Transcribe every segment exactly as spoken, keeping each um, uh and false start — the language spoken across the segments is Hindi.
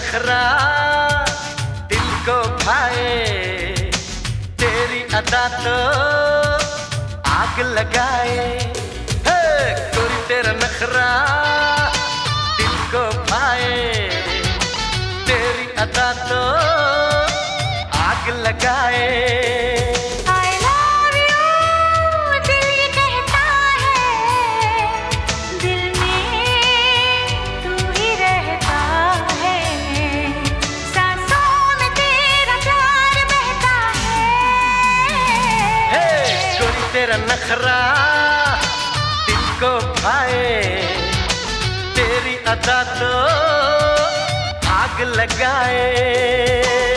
नखरा दिल को भाए, तेरी अदा तो आग लगाए। हे गोरी तेरा नखरा दिल को भाए, तेरी अदा तो आग लगाए। तेरा नखरा दिल को भाए, तेरी अदा तो आग लगाए।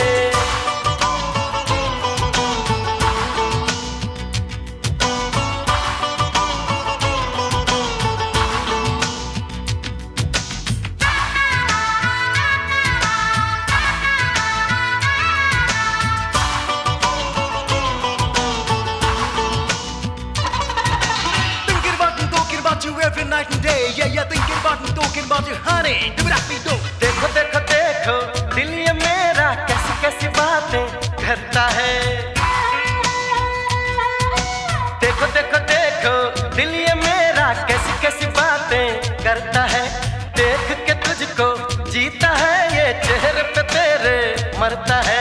Every night and day, yeah, yeah, thinking about and talking about you, honey. Do it, me do. देखो देखो देखो दिल ये मेरा कैसी कैसी बातें करता है। देखो देखो देखो दिल ये मेरा कैसी कैसी बातें करता है। देख के तुझको जीता है, ये चेहरे पे तेरे मरता है।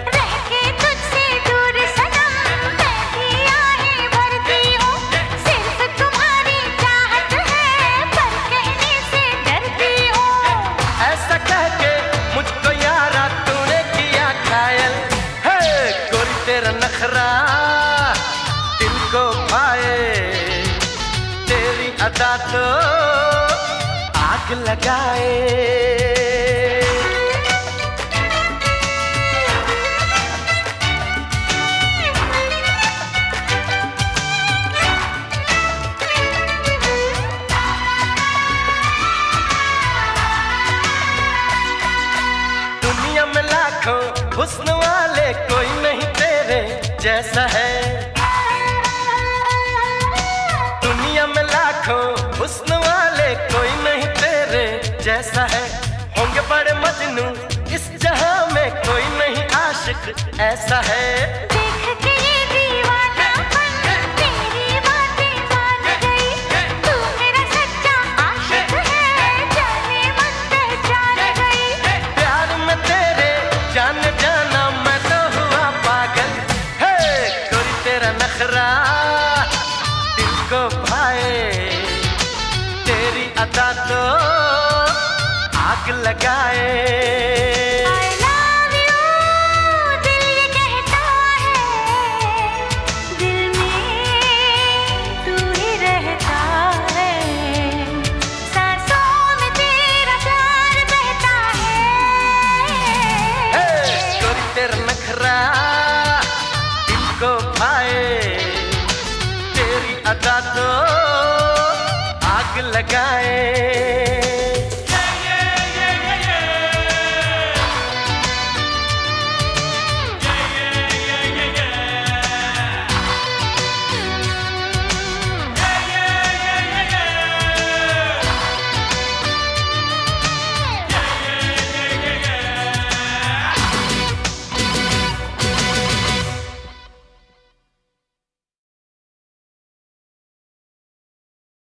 तेरा नखरा दिल को भाए, तेरी अदा तो आग लगाए। दुनिया में लाखों हुस्न वाले कोई नहीं तेरे जैसा है। दुनिया में लाखों हुस्न वाले कोई नहीं तेरे जैसा है। होंगे बड़े मजनू इस जहां में, कोई नहीं आशिक ऐसा है। प्यार में तेरे जान जाना मैं तो हुआ पागल। हे कोई तेरा नखरा दिल को भाए, तेरी अदा तो आग लगाए। तेरा नखरा दिल को भाए, तेरी अदा तो आग लगाए।